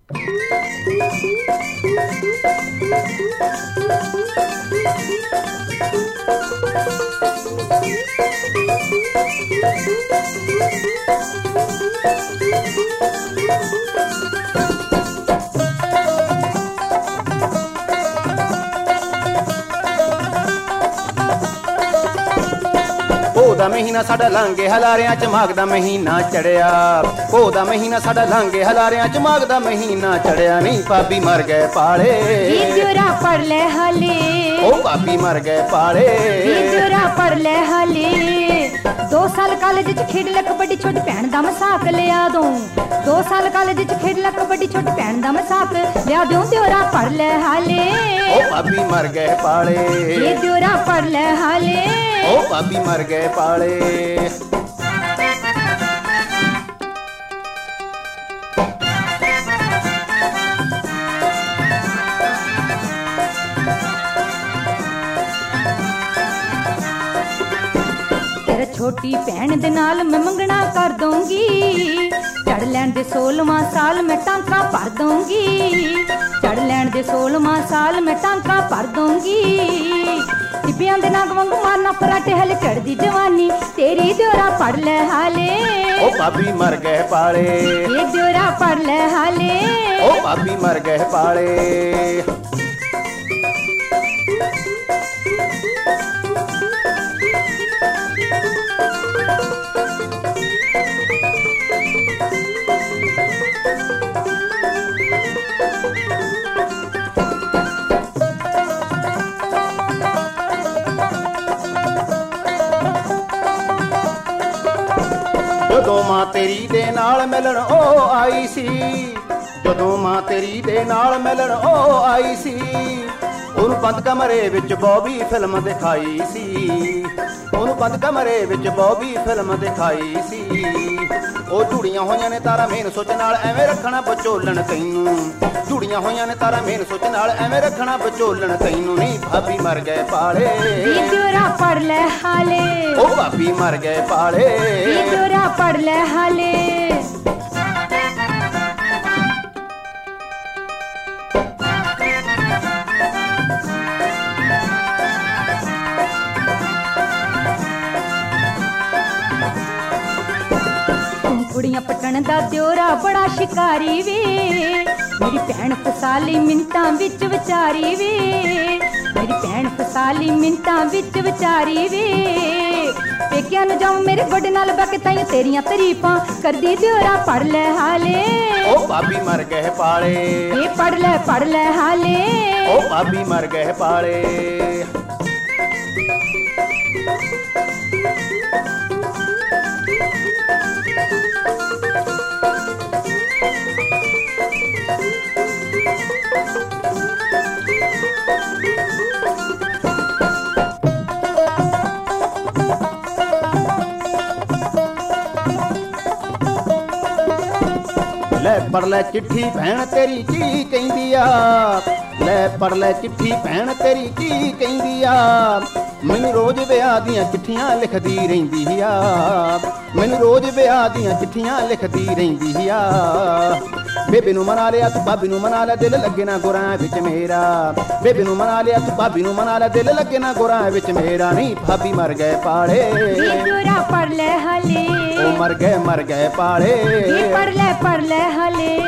ਦਾ ਮਹੀਨਾ ਸਾਡਾ ਲੰਘੇ ਹਲਾਰਿਆਂ ਚ ਮਾਘ ਦਾ ਮਹੀਨਾ ਚੜਿਆ। ਪੋਹ ਦਾ ਮਹੀਨਾ ਸਾਡਾ ਲੰਘੇ ਹਲਾਰਿਆਂ ਚ ਮਾਘ ਦਾ ਮਹੀਨਾ ਚੜਿਆ। ਨਹੀਂ ਭਾਬੀ ਮਰ ਗਏ ਪਾਲੇ ਜੋਰਾ ਪੜ ਲੈ ਹਾਲੇ, ਉਹ ਭਾਬੀ ਮਰ ਗਏ ਪਾਲੇ ਜੋਰਾ ਪੜ ਲੈ ਹਾਲੇ। 2 ਸਾਲ ਕਾਲਜ ਚ ਖੇਡ ਲੈ ਕਬੱਡੀ, ਛੋਟੀ ਭੈਣ ਦਾ ਮਸਾਕ ਲਿਆ ਦੂੰ। 2 ਸਾਲ ਕਾਲਜ ਚ ਖੇਡ ਲੈ ਕਬੱਡੀ, ਛੋਟੀ ਭੈਣ ਦਾ ਮਸਾਕ ਲਿਆ ਦੂੰ। ਜੋਰਾ ਪੜ ਲੈ ਹਾਲੇ, ਉਹ ਭਾਬੀ ਮਰ ਗਏ ਪਾਲੇ ਜੋਰਾ ਪੜ ਲੈ ਹਾਲੇ, ਉਹ ਭਾਬੀ ਮਰ ਗਏ ਪਾਲੇ। ਤੇਰਾ ਛੋਟੀ ਭੈਣ ਦੇ ਨਾਲ ਮੈਂ ਮੰਗਣਾ ਕਰ ਦੂੰਗੀ। ਚੜ ਲੈਣ ਦੇ 16ਵਾਂ ਸਾਲ ਮੈਂ ਟਾਂਕਾ ਭਰ ਦੂੰਗੀ। ਚੜ ਲੈਣ ਦੇ 16ਵਾਂ ਸਾਲ ਮੈਂ ਟਾਂਕਾ ਭਰ ਦੂੰਗੀ। ਟਿੱਬਿਆਂ ਦੇ ਨਾਗ ਵਾਂਗੂ ਮਾਰਨਾ ਫਰਾਟੇ ਹਲੇ ਚੜਦੀ ਜਵਾਨੀ ਤੇਰੀ। ਜੋਰਾ ਪੜ ਲੈ ਹਾਲੇ, ਉਹ ਭਾਬੀ ਮਰ ਗਏ ਪਾਲੇ ਇਹ ਜੋਰਾ ਪੜ ਲੈ ਹਾਲੇ, ਉਹ ਭਾਬੀ ਮਰ ਗਏ ਪਾਲੇ। ਜਦੋਂ ਮਾਂ ਤੇਰੀ ਦੇ ਨਾਲ ਮਿਲਣ ਉਹ ਆਈ ਸੀ, ਜਦੋਂ ਮਾਂ ਤੇਰੀ ਦੇ ਨਾਲ ਮਿਲਣ ਉਹ ਆਈ ਸੀ। ਉਹਨੂੰ ਬੰਦ ਕਮਰੇ ਵਿੱਚ ਬੌਬੀ ਫਿਲਮ ਦਿਖਾਈ ਸੀ, ਉਹਨੂੰ ਬੰਦ ਕਮਰੇ ਵਿੱਚ ਬੌਬੀ ਫਿਲਮ ਦਿਖਾਈ ਸੀ। ਉਹ ਜੁੜੀਆਂ ਹੋਈਆਂ ਨੇ ਤਾਰਾ ਮੇਨ ਸੋਚ ਨਾਲ ਐਵੇਂ ਰੱਖਣਾ ਵਿਚੋਲਣ ਤੈਨੂੰ। ਜੁੜੀਆਂ ਹੋਈਆਂ ਨੇ ਤਾਰਾ ਮੇਨ ਸੋਚ ਨਾਲ ਐਵੇਂ ਰੱਖਣਾ ਵਿਚੋਲਣ ਤੈਨੂੰ। ਨਹੀਂ ਭਾਬੀ ਮਰ ਗਏ ਪਾਲੇ ਜੋਰਾ ਪੜ ਲੈ ਹਾਲੇ, ਉਹ ਭਾਬੀ ਮਰ ਗਏ ਪਾਲੇ ਜੋਰਾ ਪੜ ਲੈ ਹਾਲੇ। ਕੁੜੀਆਂ ਪਟਣ ਦਾ ਦਿਓਰਾ ਬੜਾ ਸ਼ਿਕਾਰੀ ਵੇ। ਮੇਰੀ ਭੈਣ ਫਸਾਲੀ ਮਿੰਟਾਂ ਵਿੱਚ ਵਿਚਾਰੀ ਵੇ। ਮੇਰੀ ਭੈਣ ਫਸਾਲੀ ਮਿੰਟਾਂ ਵਿੱਚ ਵਿਚਾਰੀ ਵੇ। ਪੇਕਿਆਂ ਨੂੰ ਜਾਉਂ ਮੇਰੇ ਗੋਡੇ ਨਾਲ ਬਹਿ ਕੇ ਤਾਈਂ ਤੇਰੀਆਂ ਤਾਰੀਫਾਂ ਕਰਦੀ। ਦਿਓਰਾ ਪੜ ਲੈ ਹਾਲੇ, ਉਹ ਭਾਬੀ ਮਰ ਗਏ ਪਾਲੇ ਇਹ ਪੜ ਲੈ ਹਾਲੇ, ਉਹ ਭਾਬੀ ਮਰ ਗਏ ਪਾਲੇ। ਲੈ ਪੜ ਲੈ ਚਿੱਠੀ ਭੈਣ ਤੇਰੀ ਕੀ ਕਹਿੰਦੀ ਆ। ਲੈ ਪੜ ਲੈ ਚਿੱਠੀ ਭੈਣ ਤੇਰੀ ਕੀ ਕਹਿੰਦੀ ਆ। ਮੈਨੂੰ ਰੋਜ਼ ਵਿਆਹ ਦੀਆਂ ਚਿੱਠੀਆਂ ਲਿਖਦੀ ਰਹਿੰਦੀ ਆ। ਮੈਨੂੰ ਰੋਜ਼ ਵਿਆਹ ਦੀਆਂ ਚਿੱਠੀਆਂ ਲਿਖਦੀ ਰਹਿੰਦੀ ਆ। ਬੇਬੇ ਨੂੰ ਮਨਾ ਲਿਆ ਤੂੰ ਭਾਬੀ ਨੂੰ ਮਨਾ ਲਿਆ, ਦਿਲ ਲੱਗੇ ਨਾ ਗੁਰਾਂ ਵਿੱਚ ਮੇਰਾ। ਬੇਬੇ ਨੂੰ ਮਨਾ ਲਿਆ ਤੂੰ ਭਾਬੀ ਨੂੰ ਮਨਾ ਲਿਆ, ਦਿਲ ਲੱਗੇ ਨਾ ਗੁਰਾਂ ਵਿੱਚ ਮੇਰਾ। ਨਹੀਂ ਭਾਬੀ ਮਰ ਗਏ ਪਾਲੇ ਜੋਰਾ ਪੜ ਲੈ ਹਾਲੇ, ਉਹ ਮਰ ਗਏ ਪਾਲੇ ਪੜ ਲੈ ਹਾਲੇ।